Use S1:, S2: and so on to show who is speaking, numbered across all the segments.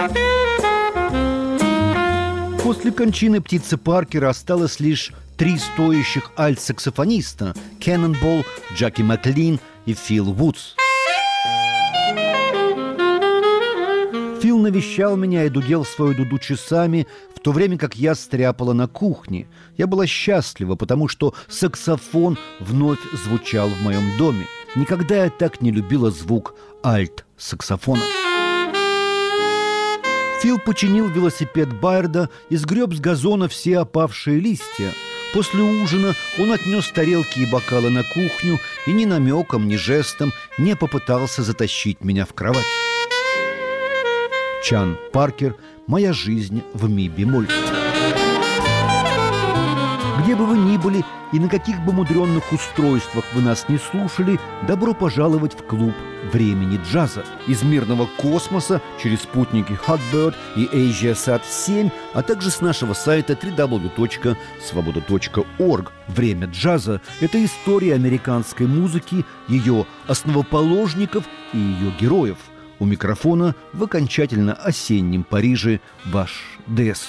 S1: После кончины птицы Паркера осталось лишь 3 стоящих альт-саксофониста – Кеннонболл, Джаки Маклин и Фил Вудс. Фил навещал меня и дудел свою дуду часами, в то время как я стряпала на кухне. Я была счастлива, потому что саксофон вновь звучал в моем доме. Никогда я так не любила звук альт-саксофона. Фил починил велосипед Байерда и сгреб с газона все опавшие листья. После ужина он отнес тарелки и бокалы на кухню и ни намеком, ни жестом не попытался затащить меня в кровать. Чан Паркер «Моя жизнь в ми-бемоль». Где бы вы ни были и на каких бы мудренных устройствах вы нас не слушали, добро пожаловать в клуб времени джаза. Из мирного космоса через спутники Hotbird и AsiaSat-7, а также с нашего сайта www.svoboda.org. Время джаза – это история американской музыки, ее основоположников и ее героев. У микрофона в окончательно осеннем Париже ваш ДС.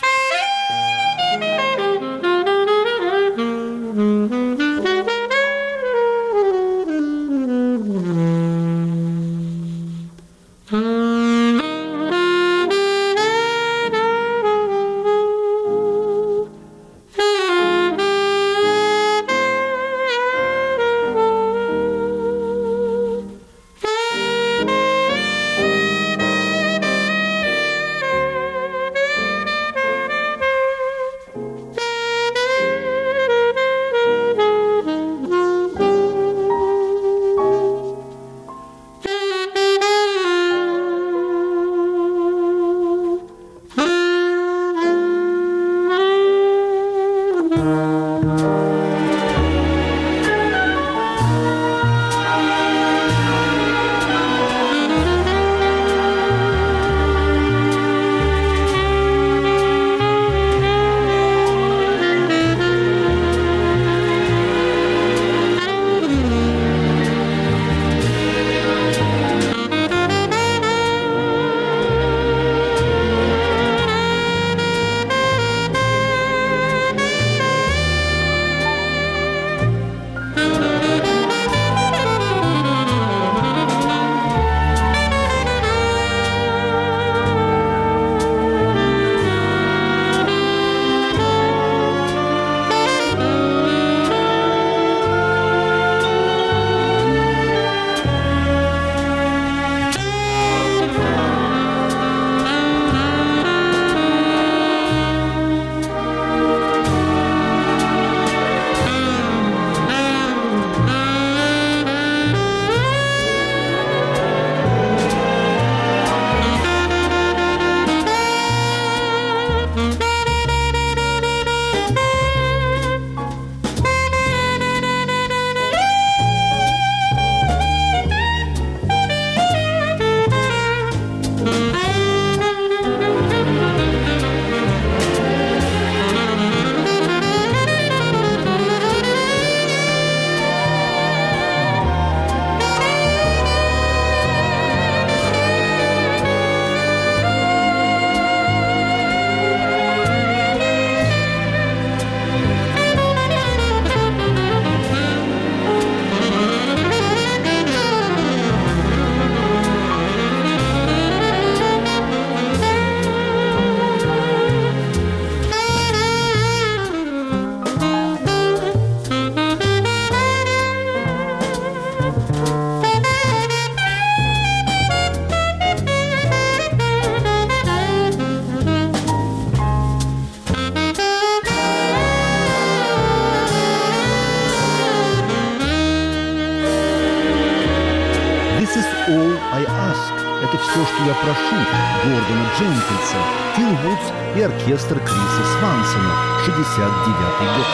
S1: All I Ask – это все, что я прошу Гордона Дженкинса, Фил Вудс и оркестр Криса Свансона, 69-й год.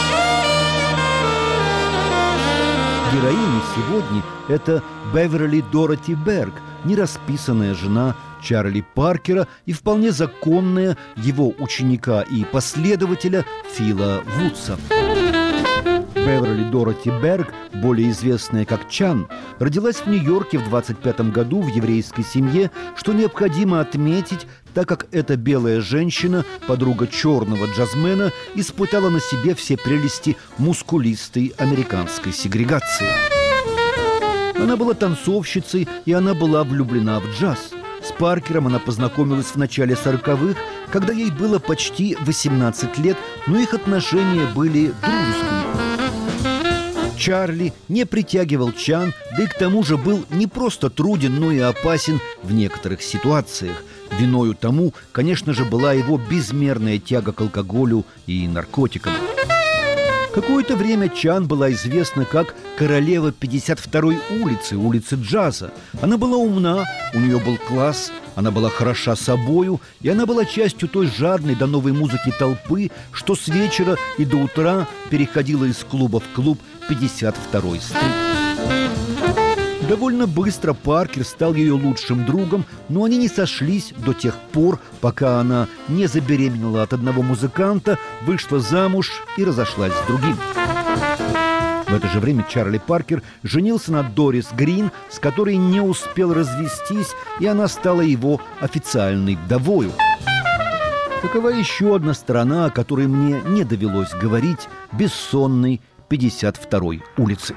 S1: Героиня сегодня – это Беверли Дороти Берг, нерасписанная жена Чарли Паркера и вполне законная его ученика и последователя Фила Вудса. Беверли Дороти Берг, более известная как Чан, родилась в Нью-Йорке в 25 году в еврейской семье, что необходимо отметить, так как эта белая женщина, подруга черного джазмена, испытала на себе все прелести мускулистой американской сегрегации. Она была танцовщицей, и она была влюблена в джаз. С Паркером она познакомилась в начале 40-х, когда ей было почти 18 лет, но их отношения были дружескими. Чарли не притягивал Чан, да и к тому же был не просто труден, но и опасен в некоторых ситуациях. Виною тому, конечно же, была его безмерная тяга к алкоголю и наркотикам. Какое-то время Чан была известна как королева 52-й улицы, улицы джаза. Она была умна, у нее был класс, она была хороша собою, и она была частью той жадной до новой музыки толпы, что с вечера и до утра переходила из клуба в клуб 52-й стрит. Довольно быстро Паркер стал ее лучшим другом, но они не сошлись до тех пор, пока она не забеременела от одного музыканта, вышла замуж и разошлась с другим. В это же время Чарли Паркер женился на Дорис Грин, с которой не успел развестись, и она стала его официальной вдовою. Такова еще одна сторона, о которой мне не довелось говорить, бессонной 52-й улицы.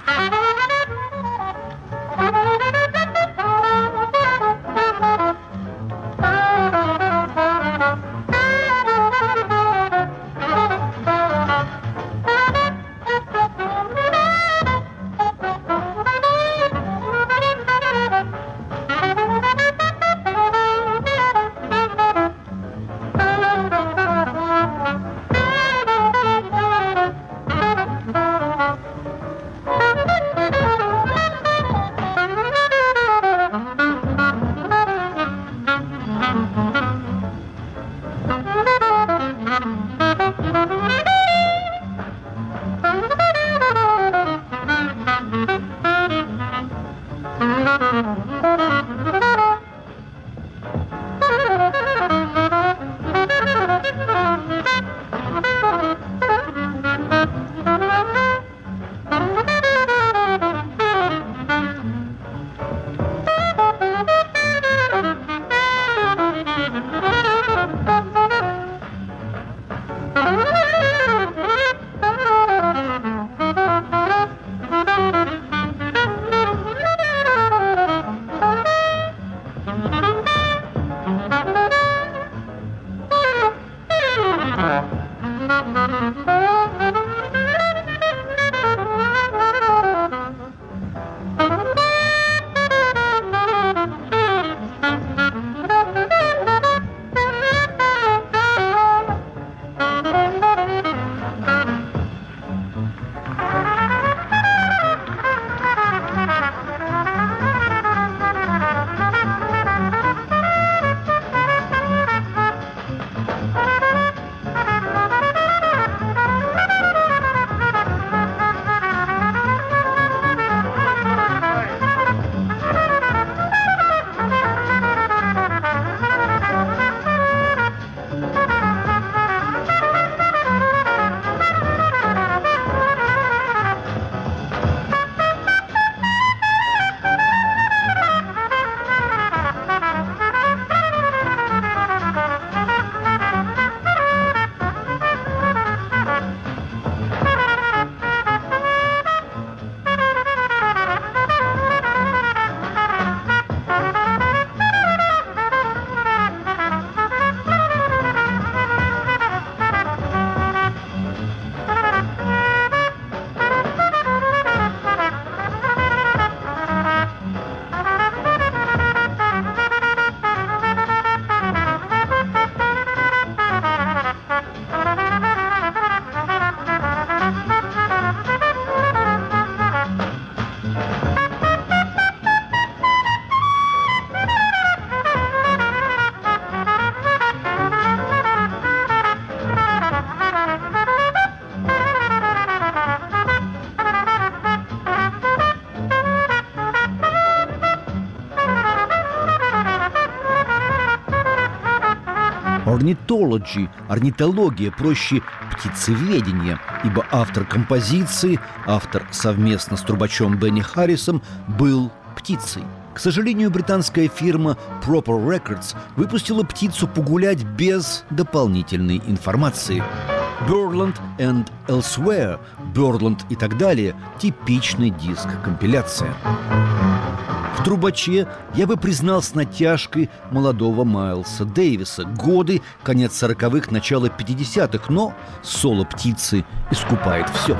S1: Ornithology, орнитология, проще птицеведение, ибо автор композиции, автор совместно с трубачом Бенни Харрисом, был птицей. К сожалению, британская фирма Proper Records выпустила птицу погулять без дополнительной информации. Birdland and Elsewhere, Birdland и так далее – типичный диск-компиляция. В «Трубаче» я бы признал с натяжкой молодого Майлса Дэвиса. Годы, конец 40-х, начало 50-х, но соло птицы искупает все.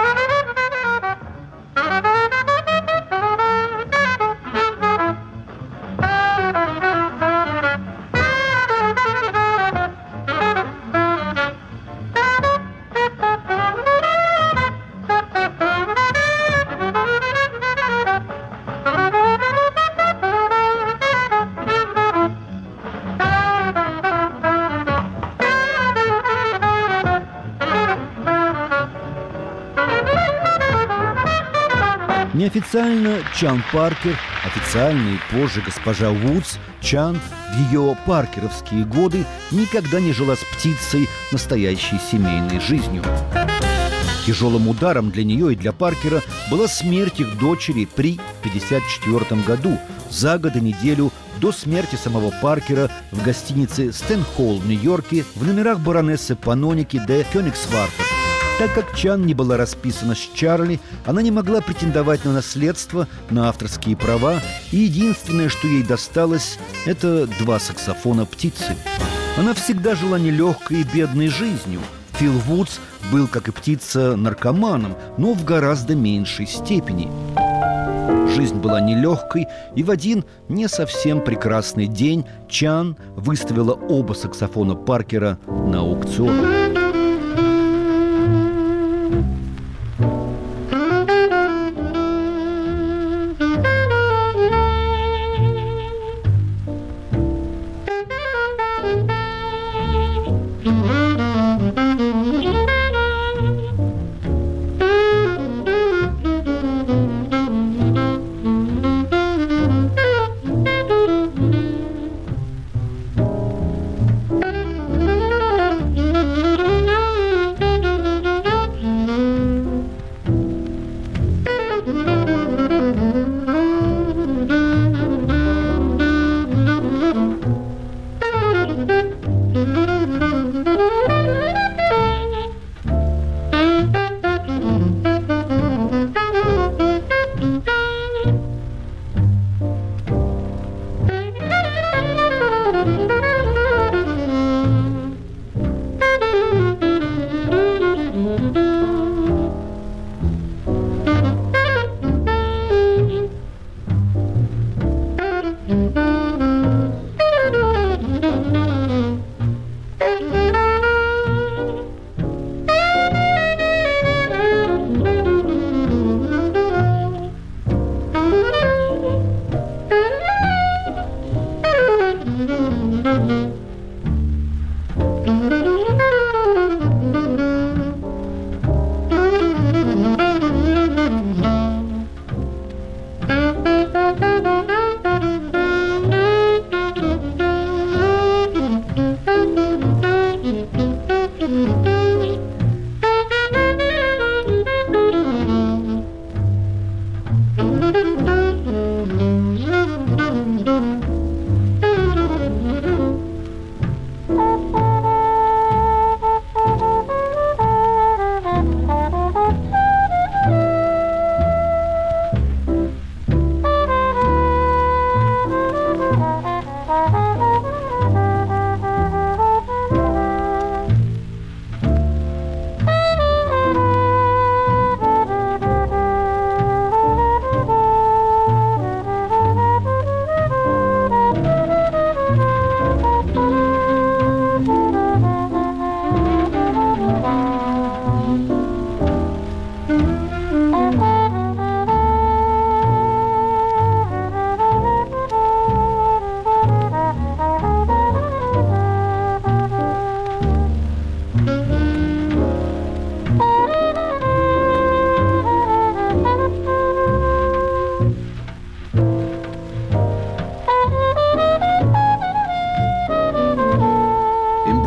S1: Неофициально Чан Паркер, официально и позже госпожа Вудс, Чан в ее паркеровские годы никогда не жила с птицей настоящей семейной жизнью. Тяжелым ударом для нее и для Паркера была смерть их дочери при 1954 году, за год и неделю до смерти самого Паркера в гостинице Стэнхолл в Нью-Йорке в номерах баронессы Паноники де Кёнигсвартер. Так как Чан не была расписана с Чарли, она не могла претендовать на наследство, на авторские права, и единственное, что ей досталось, это 2 саксофона птицы. Она всегда жила нелегкой и бедной жизнью. Фил Вудс был, как и птица, наркоманом, но в гораздо меньшей степени. Жизнь была нелегкой, и в один не совсем прекрасный день Чан выставила оба саксофона Паркера на аукцион.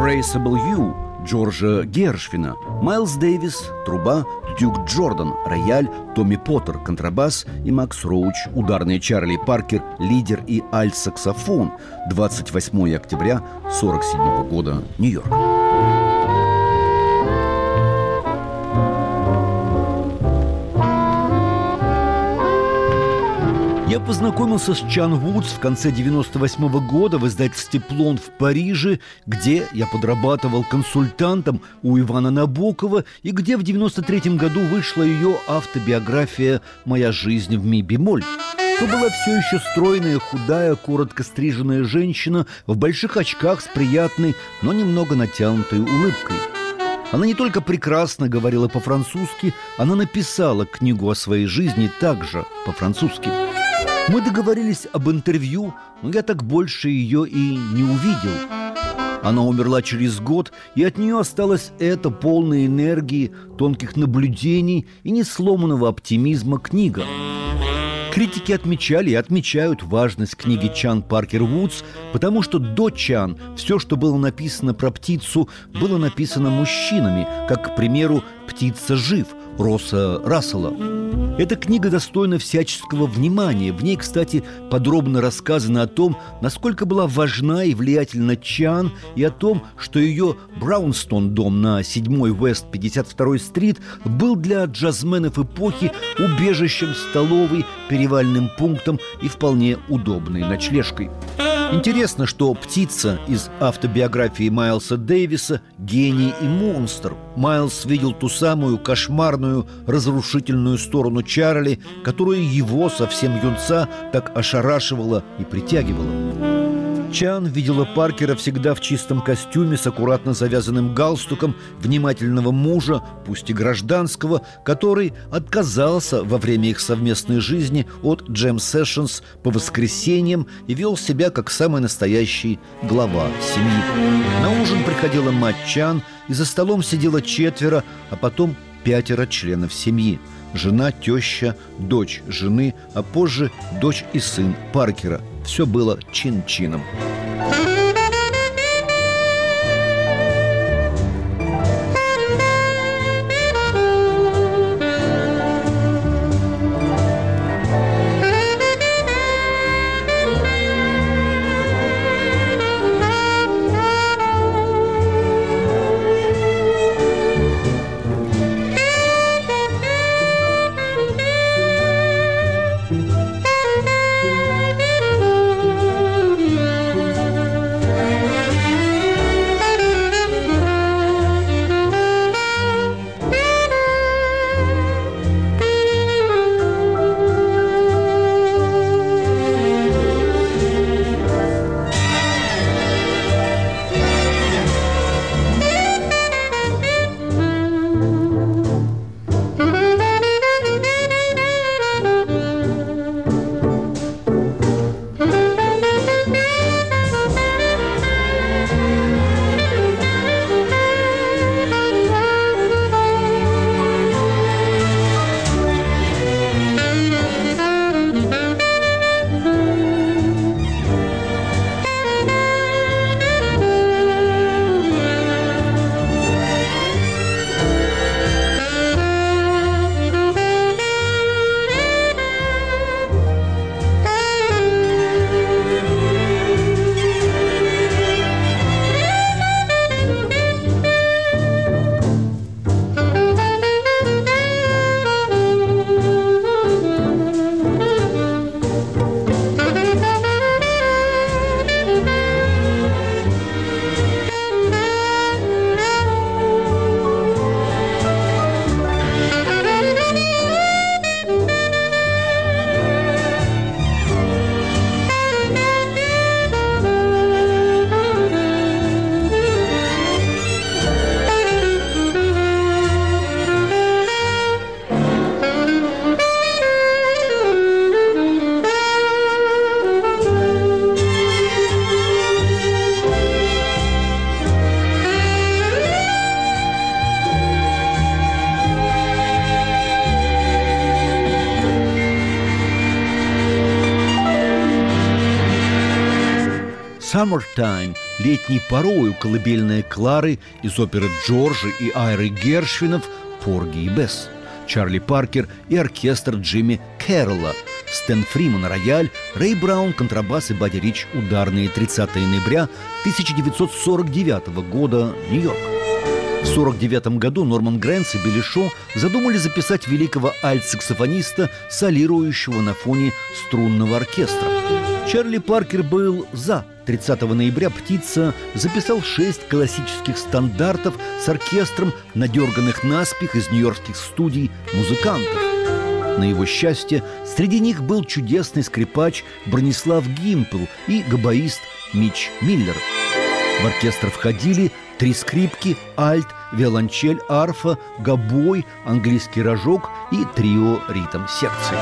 S1: Untraceable You Джорджа Гершвина, Майлз Дэвис – труба, Дюк Джордан – рояль, Томми Поттер – контрабас и Макс Роуч – ударные, Чарли Паркер – лидер и альт-саксофон. 28 октября 1947 года, Нью-Йорк. Я познакомился с Чан Вудс в конце 98 года в издательстве «Плон» в Париже, где я подрабатывал консультантом у Ивана Набокова и где в 93 году вышла ее автобиография «Моя жизнь в ми-бемоль». То была все еще стройная, худая, коротко стриженная женщина в больших очках с приятной, но немного натянутой улыбкой. Она не только прекрасно говорила по-французски, она написала книгу о своей жизни также по-французски. Мы договорились об интервью, но я так больше ее и не увидел. Она умерла через год, и от нее осталась эта полная энергии, тонких наблюдений и несломанного оптимизма книга. Критики отмечали и отмечают важность книги Чан Паркер Вудс, потому что до Чан все, что было написано про птицу, было написано мужчинами, как, к примеру, «Птица жив» Росса Рассела. Эта книга достойна всяческого внимания. В ней, кстати, подробно рассказано о том, насколько была важна и влиятельна Чан, и о том, что ее Браунстон-дом на 7-й Вест 52-й стрит был для джазменов эпохи убежищем, столовой, перевальным пунктом и вполне удобной ночлежкой. Интересно, что «Птица» из автобиографии Майлса Дэвиса – гений и монстр. Майлз видел ту самую кошмарную, разрушительную сторону Чарли, которая его, совсем юнца, так ошарашивала и притягивала. Чан видела Паркера всегда в чистом костюме с аккуратно завязанным галстуком, внимательного мужа, пусть и гражданского, который отказался во время их совместной жизни от джем-сессионс по воскресеньям и вел себя как самый настоящий глава семьи. На ужин приходила мать Чан, и за столом сидело 4, а потом 5 членов семьи. Жена, теща, дочь жены, а позже дочь и сын Паркера. Все было чин-чином. «Summertime» летней порою колыбельная Клары из оперы Джорджа и Айры Гершвинов «Порги и Бесс», Чарли Паркер и оркестр Джимми Кэрролла, Стэн Фриман рояль, Рэй Браун контрабас и Бадди Рич ударные. 30 ноября 1949 года, Нью-Йорк. В 1949 году Норман Грэнс и Билли Шо задумали записать великого альт-саксофониста, солирующего на фоне струнного оркестра. Чарли Паркер был за. 30 ноября «Птица» записал 6 классических стандартов с оркестром надерганных наспех из нью-йоркских студий музыкантов. На его счастье, среди них был чудесный скрипач Бронислав Гимпл и габаист Митч Миллер. В оркестр входили 3 скрипки, альт, виолончель, арфа, гобой, английский рожок и трио ритм-секции.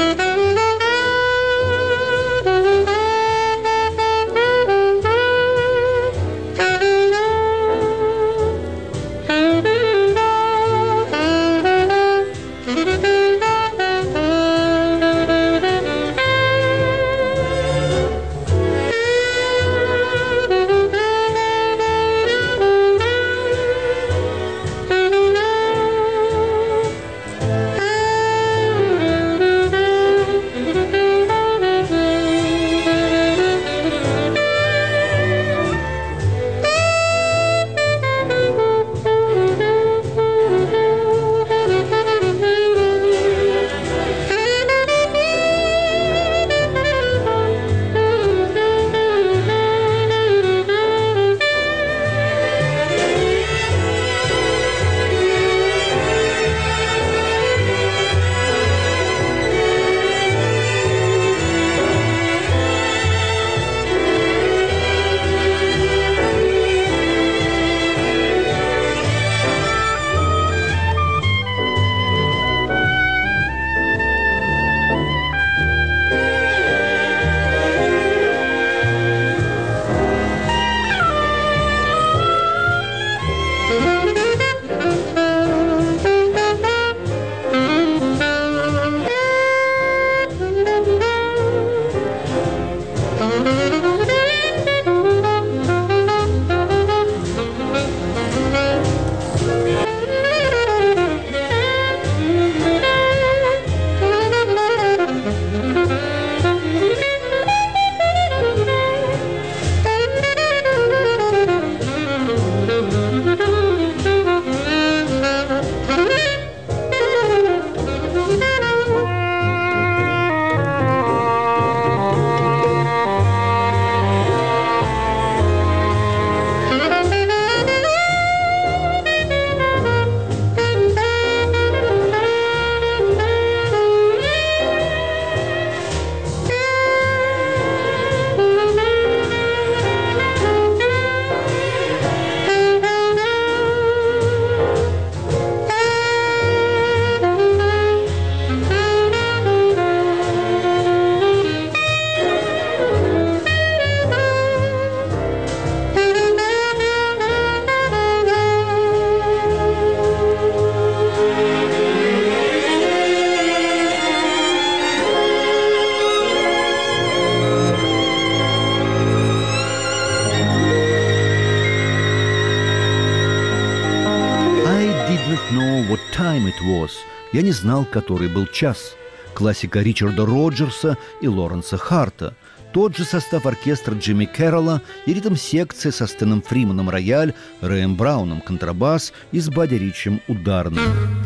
S1: Я не знал, который был час. Классика Ричарда Роджерса и Лоренса Харта. Тот же состав оркестра Джимми Кэрролла и ритм-секция со Стэном Фриманом рояль, Рэем Брауном контрабас и с Бадди Ричем ударным.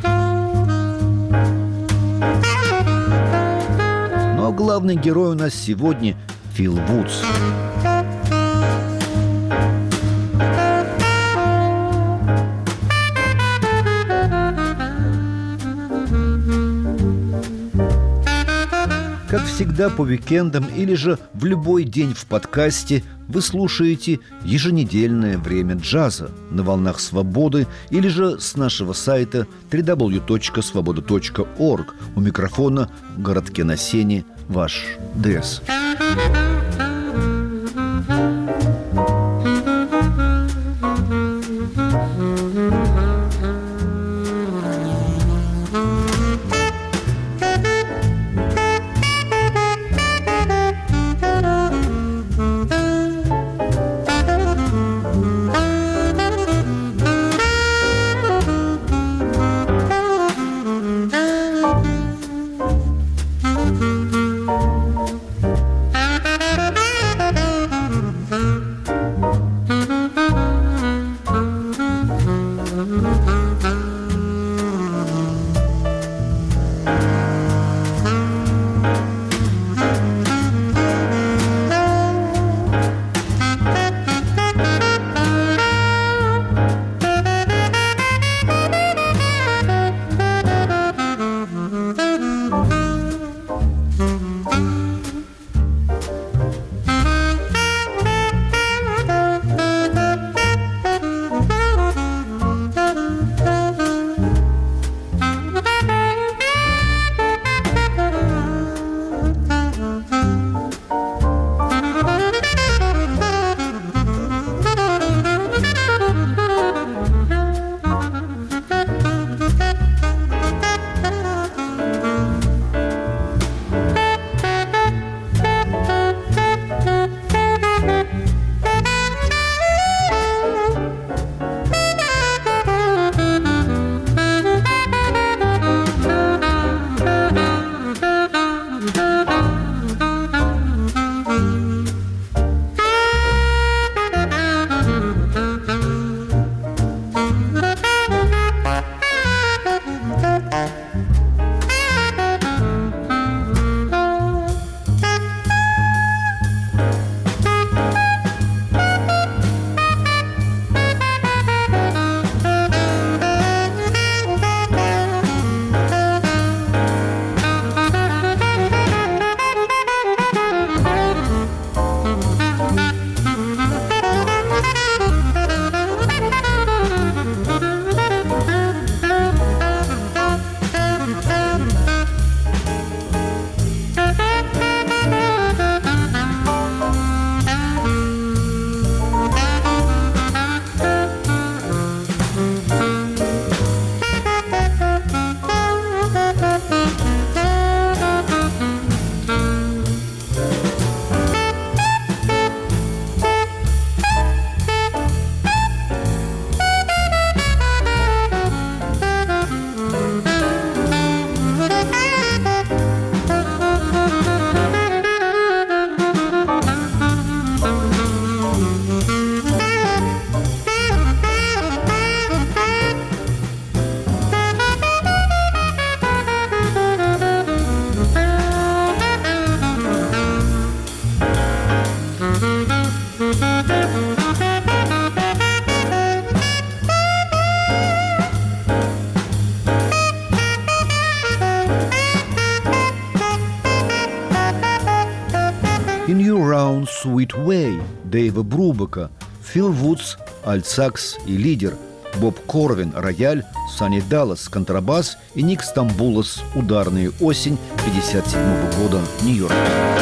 S1: Но главный герой у нас сегодня Фил Вудс. Как всегда, по уикендам или же в любой день в подкасте вы слушаете еженедельное время джаза на волнах свободы или же с нашего сайта www.svoboda.org. У микрофона в городке на Сене ваш ДС. In Your Round Sweet Way Дэйва Брубака, Фил Вудс – альтсакс и лидер, Боб Корвин – рояль, Санни Даллас – контрабас и Ник Стамбулос – ударные, осень 1957 года, Нью-Йорк.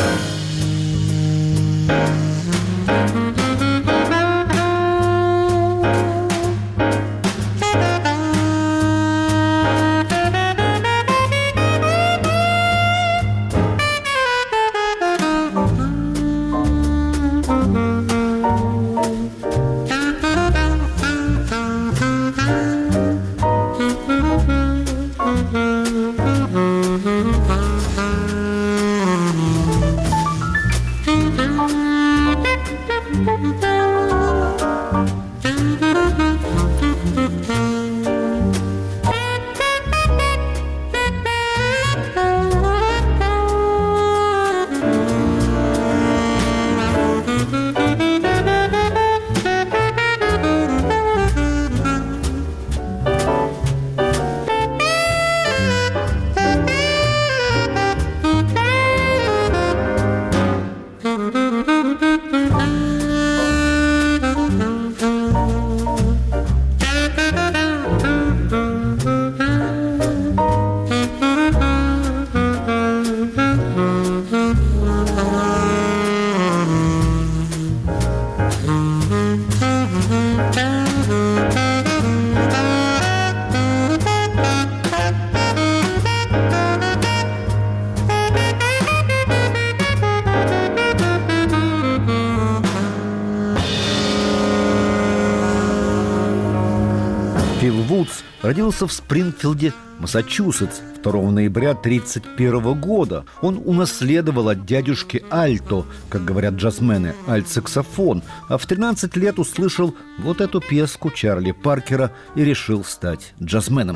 S1: Фил Вудс родился в Спрингфилде, Массачусетс, 2 ноября 1931 года. Он унаследовал от дядюшки альто, как говорят джазмены, альт-саксофон, а в 13 лет услышал вот эту песку Чарли Паркера и решил стать джазменом.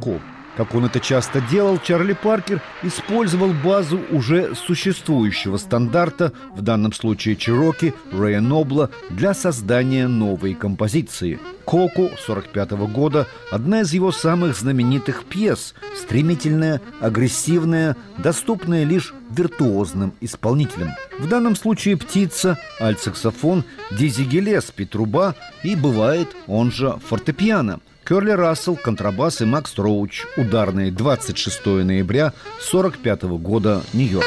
S1: коку. Как он это часто делал, Чарли Паркер использовал базу уже существующего стандарта, в данном случае Чироки Рэя Нобла, для создания новой композиции. «Коку» 1945 года – одна из его самых знаменитых пьес, стремительная, агрессивная, доступная лишь виртуозным исполнителям. В данном случае птица, альт-саксофон, Дизи Гиллеспи, труба и, бывает, он же фортепиано. Кёрли Рассел, контрабас и Макс Роуч. Ударные, 26 ноября 1945 года, Нью-Йорк.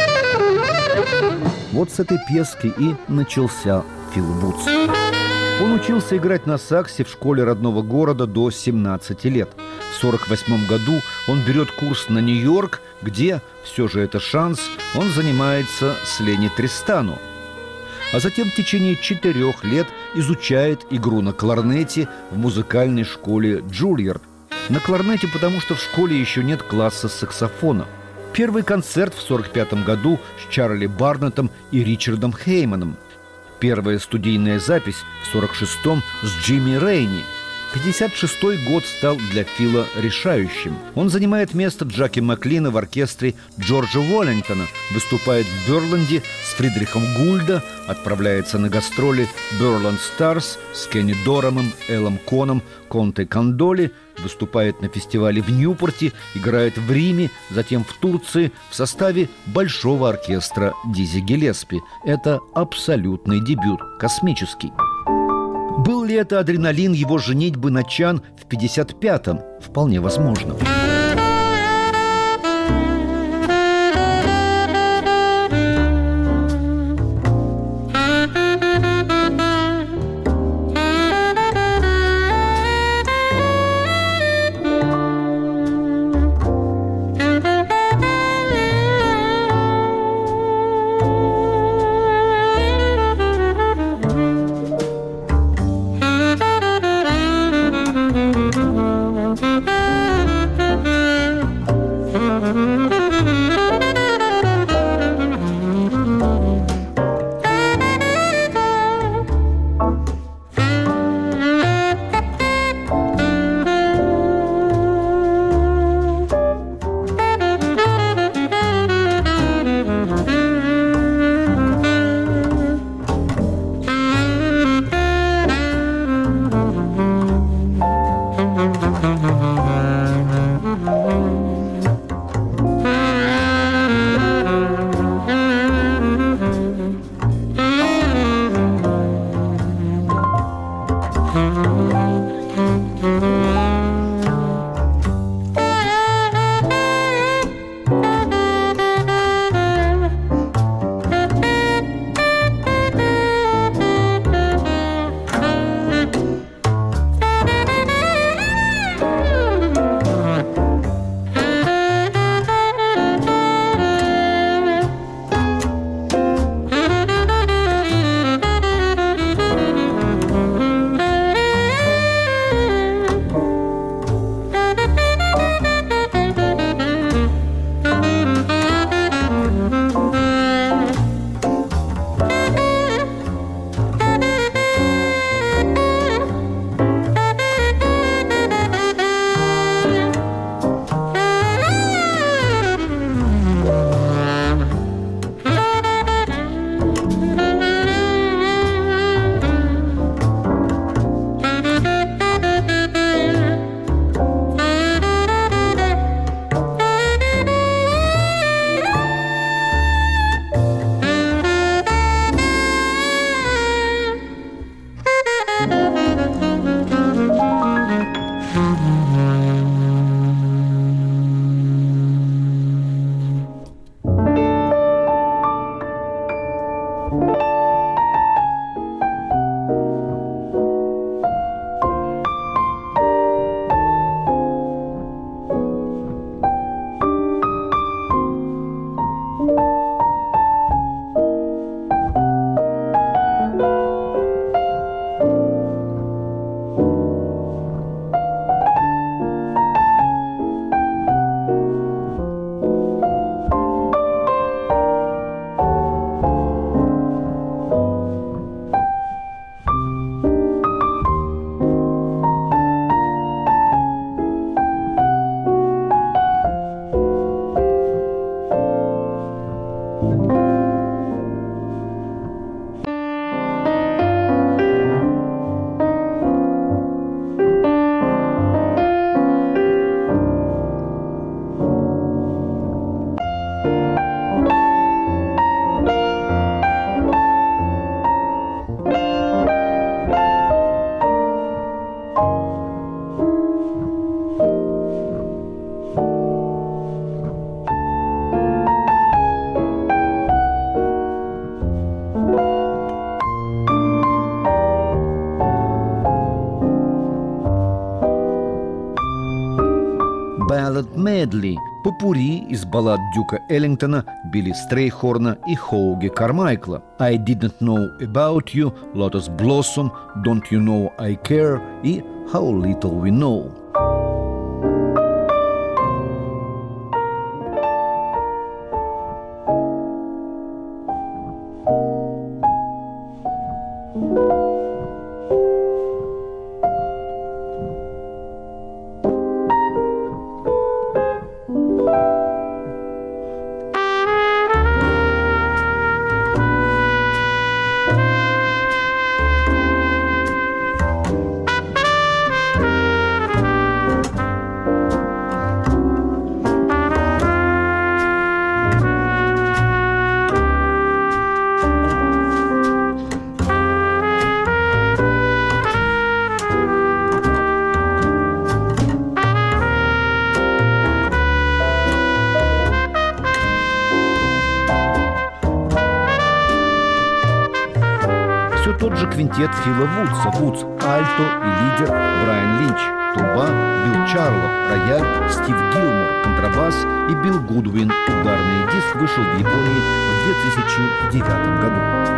S1: Вот с этой пьески и начался Фил Вудс. Он учился играть на саксе в школе родного города до 17 лет. В 1948 году он берет курс на Нью-Йорк, где, все же это шанс, он занимается с Ленни Тристано. А затем в течение 4 лет изучает игру на кларнете в музыкальной школе Джульярд. На кларнете, потому что в школе еще нет класса саксофона. Первый концерт в 1945 году с Чарли Барнеттом и Ричардом Хейманом. Первая студийная запись в 1946-м с Джимми Рейни. 1956 год стал для Фила решающим. Он занимает место Джаки Маклина в оркестре Джорджа Уоллингтона, выступает в Бёрленде с Фридрихом Гульда, отправляется на гастроли Бёрланд Старс с Кенни Дорамом, Эллом Коном, Конте Кандоли, выступает на фестивале в Ньюпорте, играет в Риме, затем в Турции в составе большого оркестра Дизи Гиллеспи. Это абсолютный дебют, космический. Был ли это адреналин его женитьбы на Чан в 1955-м? Вполне возможно. медли, попурри из баллад Дюка Эллингтона, Билли Стрейхорна и Хоуги Кармайкла. I Didn't Know About You, Lotus Blossom, Don't You Know I Care и How Little We Know. Тот же квинтет Фила Вудса. Вудс – альто и лидер, Брайан Линч – труба, Билл Чарлов – рояль, Стив Гилмор – контрабас и Билл Гудвин – ударный диск вышел в Японии в 2009 году.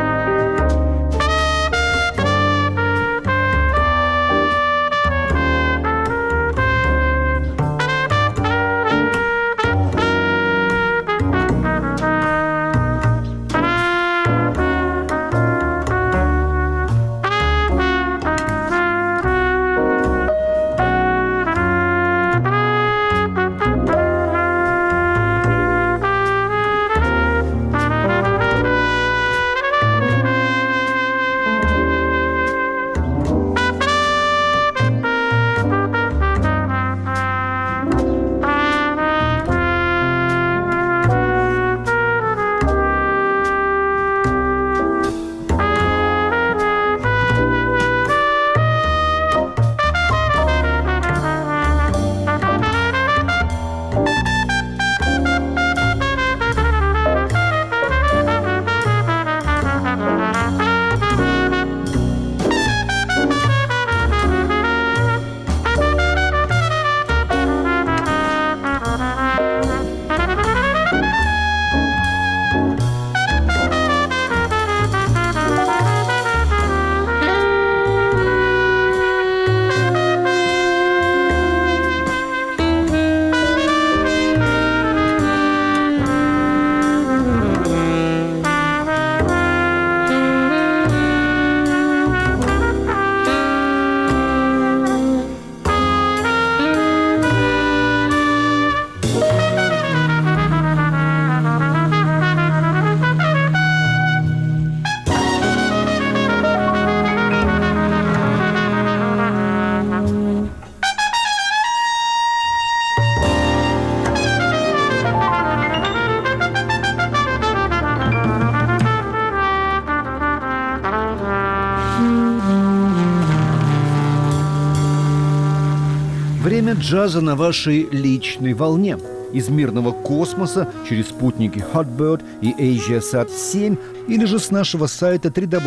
S1: Время джаза на вашей личной волне. Из мирного космоса через спутники Hotbird и AsiaSat-7 или же с нашего сайта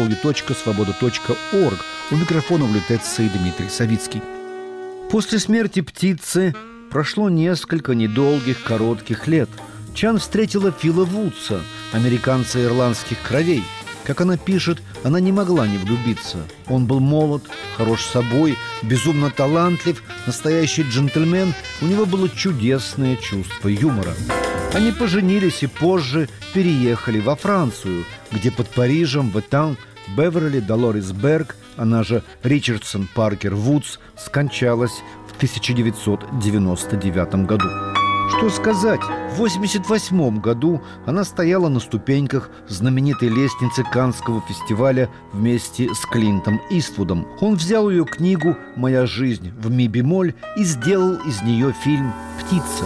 S1: www.svoboda.org. У микрофона улетает Дмитрий Савицкий. После смерти птицы прошло несколько недолгих, коротких лет. Чан встретила Фила Вудса, американца ирландских кровей. Как она пишет, она не могла не влюбиться. Он был молод, хорош собой, безумно талантлив, настоящий джентльмен. У него было чудесное чувство юмора. Они поженились и позже переехали во Францию, где под Парижем в Этан Беверли Долорес Берг, она же Ричардсон Паркер Вудс, скончалась в 1999 году. Что сказать, в 1988 году она стояла на ступеньках знаменитой лестницы Каннского фестиваля вместе с Клинтом Иствудом. Он взял ее книгу «Моя жизнь в ми-бемоль» и сделал из нее фильм «Птица».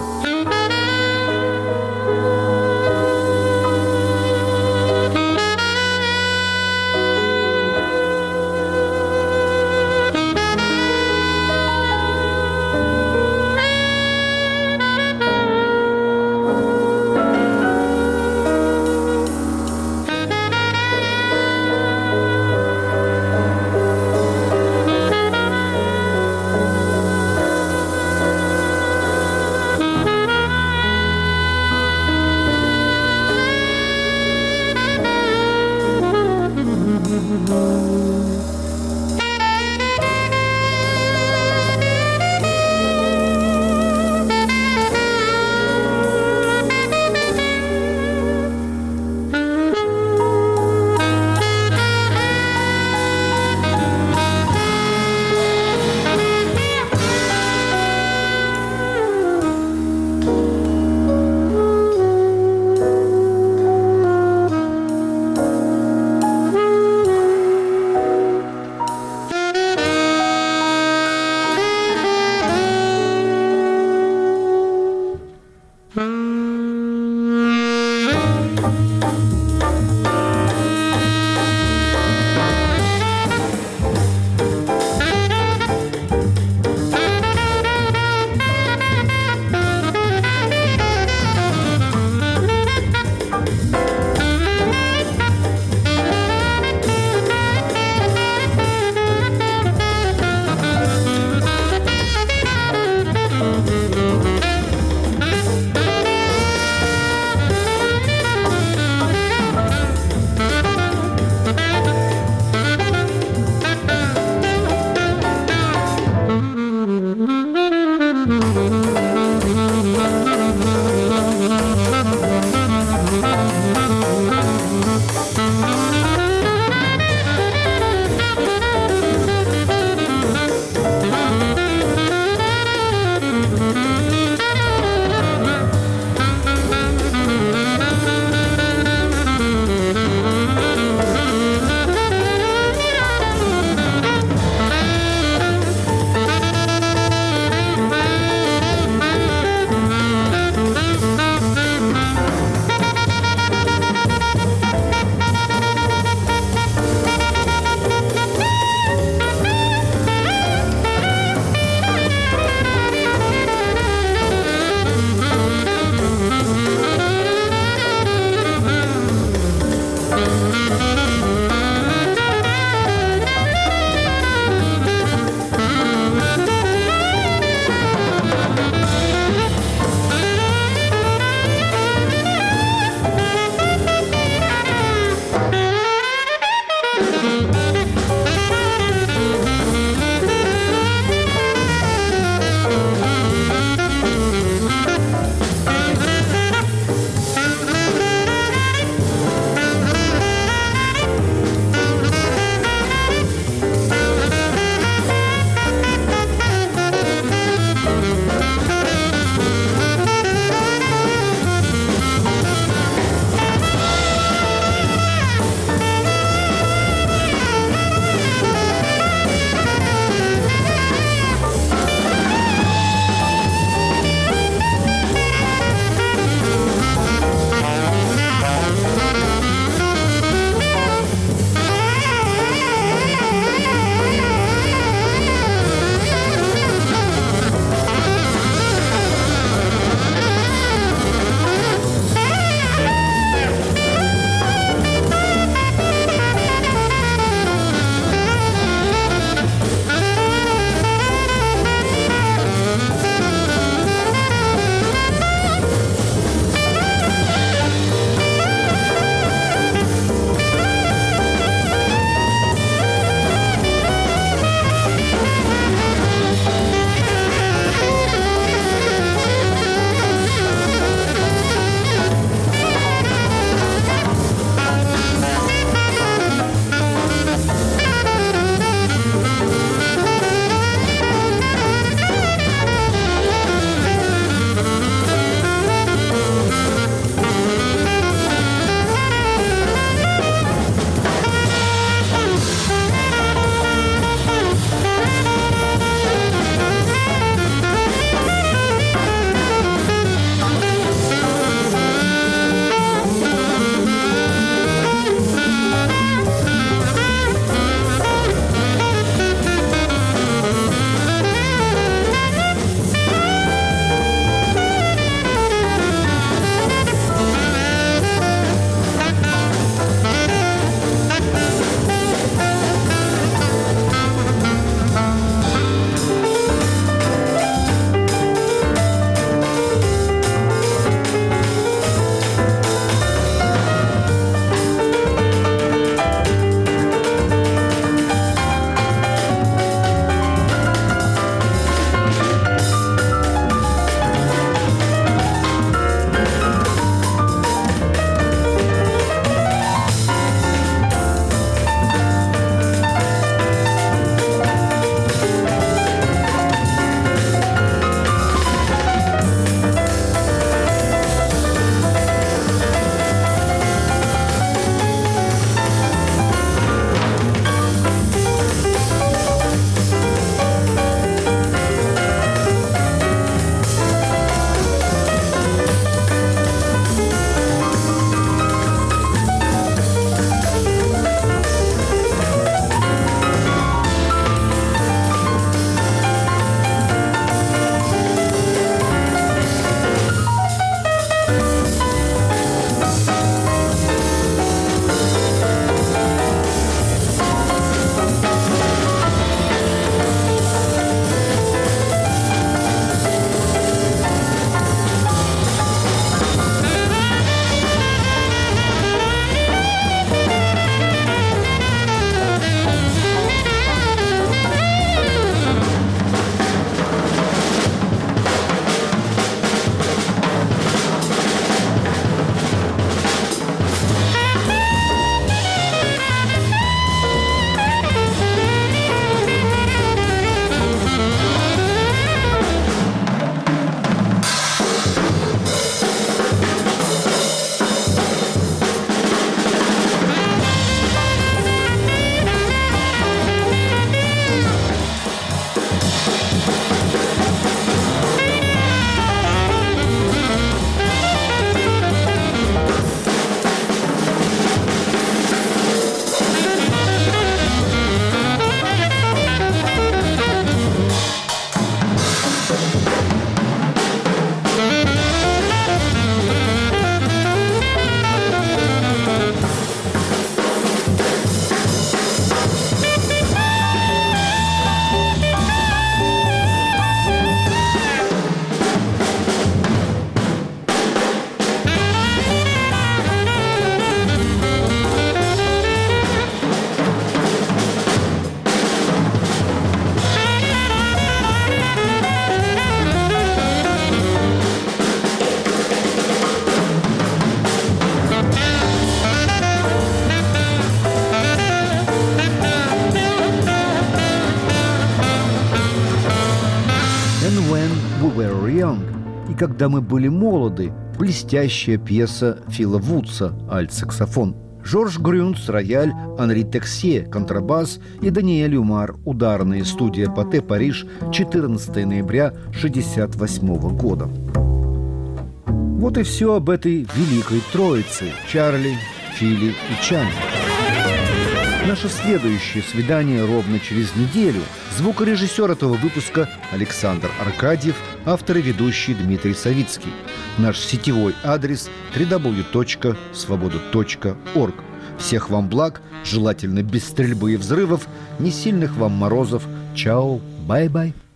S1: когда мы были молоды» – блестящая пьеса Фила Вудса «Альт-саксофон». Жорж Грюнц – рояль, Анри Тексье – контрабас и Даниэль Юмар – ударная, студия Патэ, Париж, 14 ноября 1968 года. Вот и все об этой великой троице – Чарли, Фили и Чанни. Наше следующее свидание ровно через неделю. Звукорежиссер этого выпуска Александр Аркадьев, автор и ведущий Дмитрий Савицкий. Наш сетевой адрес www.svoboda.org. Всех вам благ, желательно без стрельбы и взрывов, не сильных вам морозов. Чао, бай-бай.